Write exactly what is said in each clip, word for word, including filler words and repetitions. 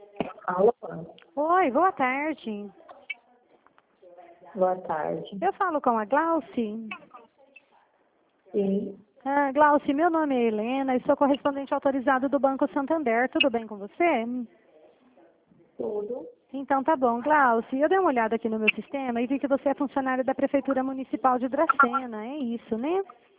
Alô? Oi, boa tarde. Boa tarde. Eu falo com a Glauci. Sim, Ah, Glauci, meu nome é Helena e sou correspondente autorizado do Banco Santander. Tudo bem com você? tudo. Então tá bom, Glauci. Eu dei uma olhada aqui no meu sistema e vi que você é funcionário da Prefeitura Municipal de Dracena. É isso, né?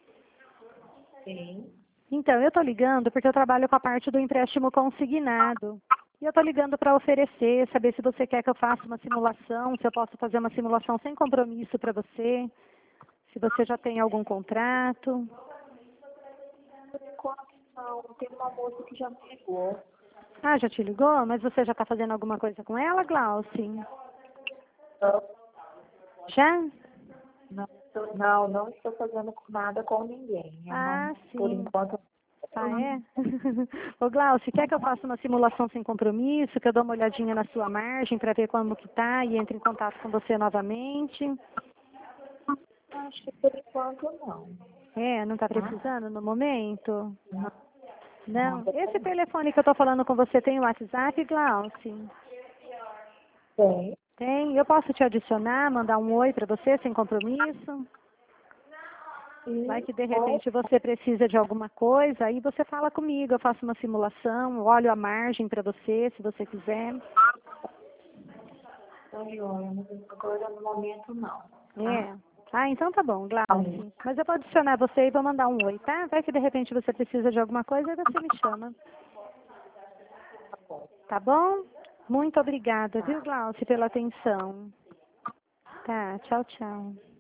Sim. Então, eu tô ligando porque eu trabalho com a parte do empréstimo consignado. E eu tô ligando para oferecer, saber se você quer que eu faça uma simulação, se eu posso fazer uma simulação sem compromisso para você, se você já tem algum contrato. Por enquanto, não. Tem uma moça que já me ligou. Ah, já te ligou? Mas você já está fazendo alguma coisa com ela, Glauci? Não, Já? não, estou- não, não estou fazendo nada com ninguém. Eu não, Ah, por sim. enquanto, Ah, é? Ô, Glauci, quer que eu faça uma simulação sem compromisso, que eu dou uma olhadinha na sua margem para ver como que tá e entre em contato com você novamente? acho que por enquanto não. É, não está Tá? precisando no momento? Não, não, Não. Esse depois telefone que eu estou falando com você tem o WhatsApp, Glauci? tem. Tem. Eu posso te adicionar, mandar um oi para você sem compromisso? Vai E, que de ou, repente você precisa de alguma coisa, aí você fala comigo, eu faço uma simulação, olho a margem para você, se você quiser. oi, oi, mas agora no momento não. Tá? É. Ah, então tá bom, Aí, Glauci. Mas eu vou adicionar você e vou mandar um oi, tá? Vai que de repente você precisa de alguma coisa, aí você me chama. tá bom. Tá bom? Muito obrigada, viu, Tá. Glauci, pela atenção. Tá, tchau, tchau.